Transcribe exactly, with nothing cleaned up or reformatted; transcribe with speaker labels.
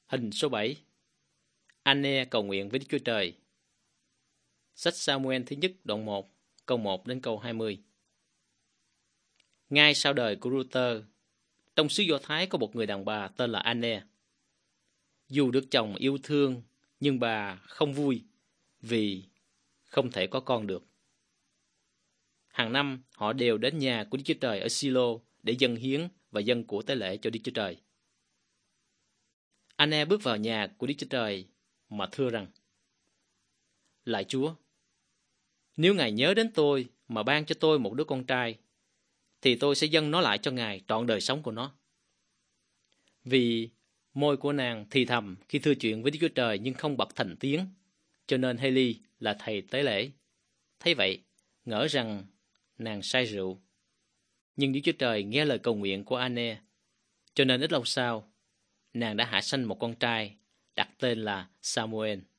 Speaker 1: Hình số bảy. Anne cầu nguyện với Đức Chúa Trời. Sách Sa-mu-el thứ nhất đoạn một, câu một đến câu hai mươi. Ngay sau đời của Ruther, trong xứ Do Thái có một người đàn bà tên là Anne. Dù được chồng yêu thương, nhưng bà không vui vì không thể có con được. Hàng năm, họ đều đến nhà của Đức Chúa Trời ở Si-lô để dâng hiến và dâng của tế lễ cho Đức Chúa Trời. Anne bước vào nhà của Đức Chúa Trời mà thưa rằng: Lạy Chúa, nếu Ngài nhớ đến tôi mà ban cho tôi một đứa con trai, thì tôi sẽ dâng nó lại cho Ngài trọn đời sống của nó. Vì môi của nàng thì thầm khi thưa chuyện với Đức Chúa Trời nhưng không bật thành tiếng, cho nên Hê-li là thầy tế lễ thấy vậy, ngỡ rằng nàng say rượu. Nhưng Đức Chúa Trời nghe lời cầu nguyện của Anne, cho nên ít lâu sau, nàng đã hạ sanh một con trai, đặt tên là Sa-mu-el.